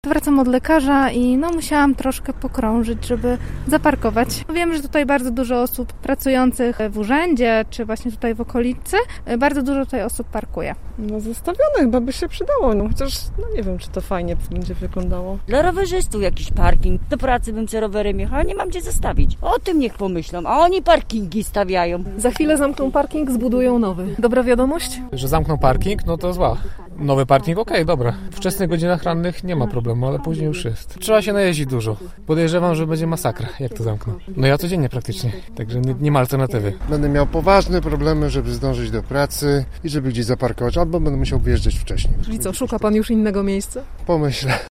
Wracam od lekarza i musiałam troszkę pokrążyć, żeby zaparkować. Wiem, że tutaj bardzo dużo osób pracujących w urzędzie, czy właśnie tutaj w okolicy, bardzo dużo tutaj osób parkuje. Zostawione chyba by się przydało, chociaż nie wiem, czy to fajnie będzie wyglądało. Dla rowerzystów jakiś parking. Do pracy bym sobie rowerem jechała, nie mam gdzie zostawić. O tym niech pomyślą, a oni parkingi stawiają. Za chwilę zamkną parking, zbudują nowy. Dobra wiadomość? Że zamkną parking, to zła. Nowy parking, okej, dobra. W wczesnych godzinach rannych nie ma problemu, ale później już jest. Trzeba się najeździć dużo. Podejrzewam, że będzie masakra, jak to zamkną. Ja codziennie praktycznie, także nie ma alternatywy. Będę miał poważne problemy, żeby zdążyć do pracy i żeby gdzieś zaparkować, albo będę musiał wyjeżdżać wcześniej. Czyli co, szuka pan już innego miejsca? Pomyślę.